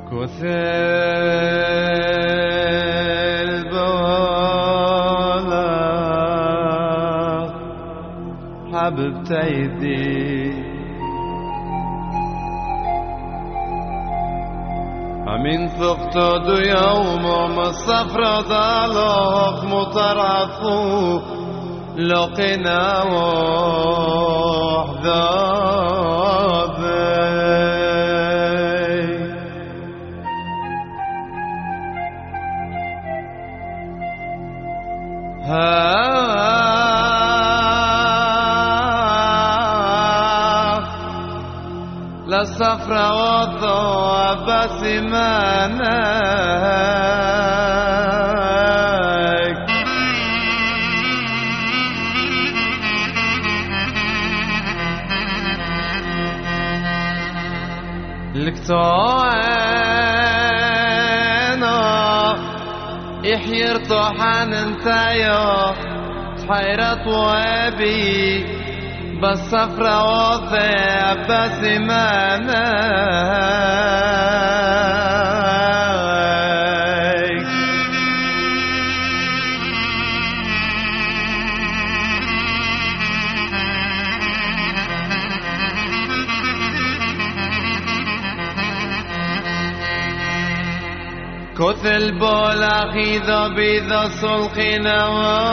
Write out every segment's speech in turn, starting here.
كثل بالا حبيبتي امين فقد يوم الصفر ضلق مترعفو لقنا وحذابي للصفر وضع بسمانك لكتوعنا يحير طوحان انتايا حيرت وابي بالصفرة وضع بسمانك كثل بولا خيذا بيذا سلقنا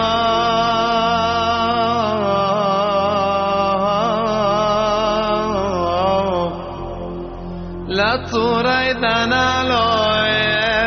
لا تريدنا لوي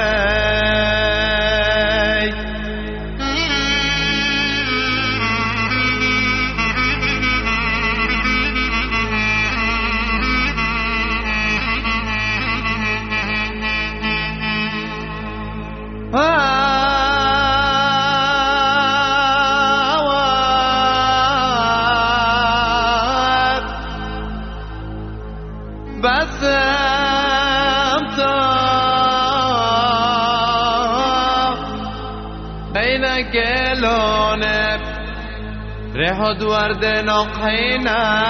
بس بين كلونب ريح ورد نقحنا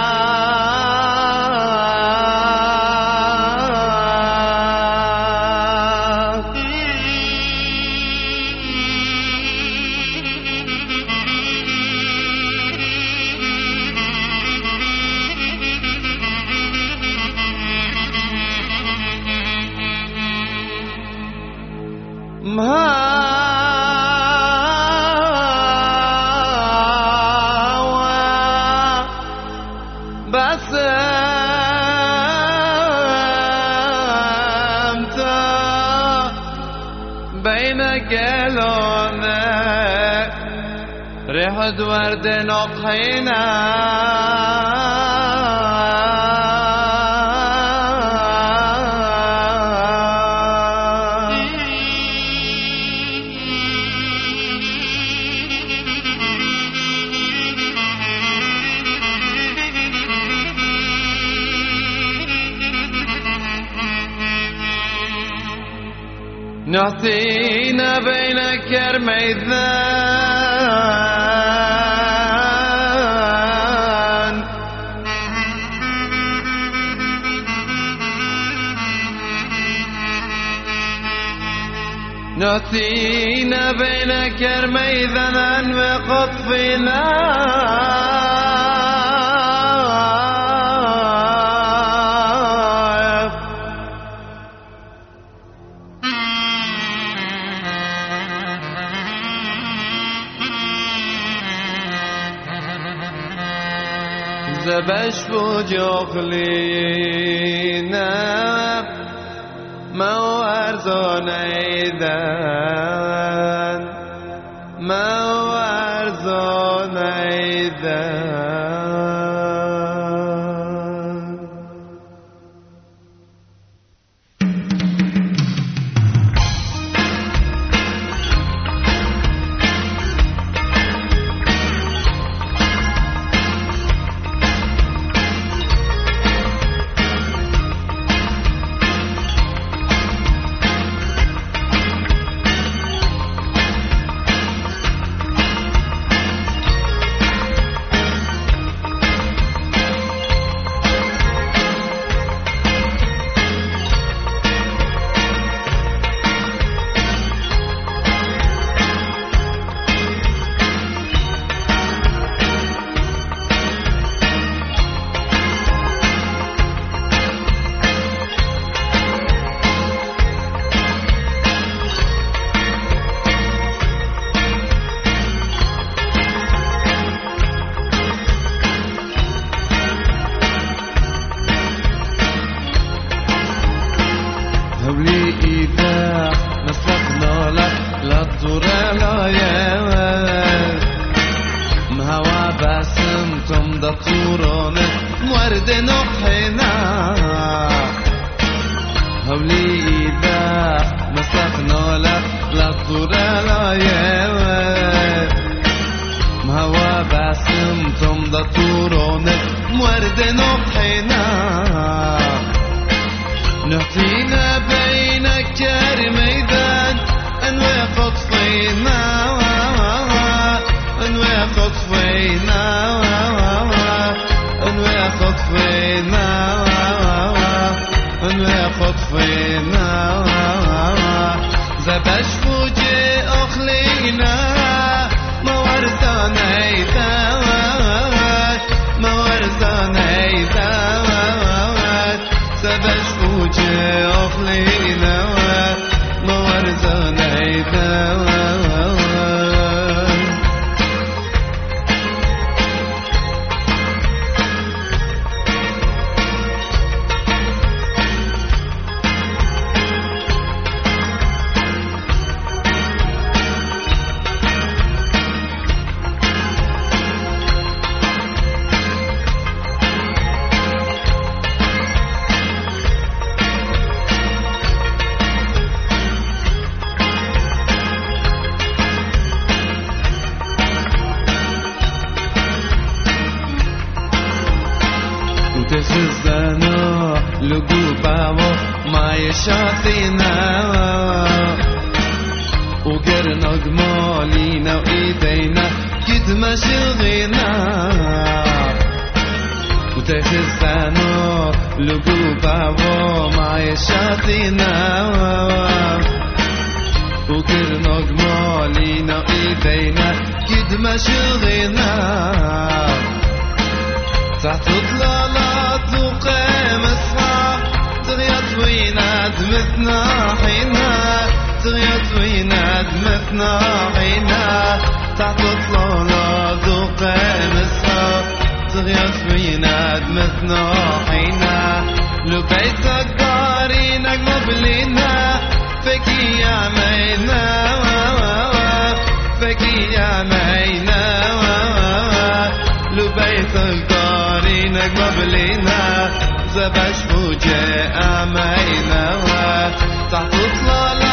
بس أنت بين كلونك ريحة ورد نقحنا نعطينا بين كرمي الذان نعطينا بين كرمي ذنان وقطفنا زبش بوجوخ لينا موارزون ايدان موارزون ايدان فينا بينك كرميدان انوي خطفينا انوي خطفينا انوي خطفينا انوي خطفينا زبش فوجي اخلينا ما ورزان ايدا ما ورزان ايدا زبش فوجي اخلينا ما ورزان ايدا تخزنا لقوبا ما يشاطينا وقرنا قمالينا وإيدينا قد ما شغينا وتخزنا لقوبا ما يشاطينا وقرنا قمالينا وإيدينا قد ما شغينا تحت الظلالات وقام الصعب تغيط وينادمتنا حينا تغيط وينادمتنا حينا تحت الظلالات وقام الصعب تغيط وينادمتنا حينا لبيتك دارينك مبلينا فكي يا مينا فكي يا مينا لبيتك دارينك مبلينا زبش فوجي امينا تحت الظلال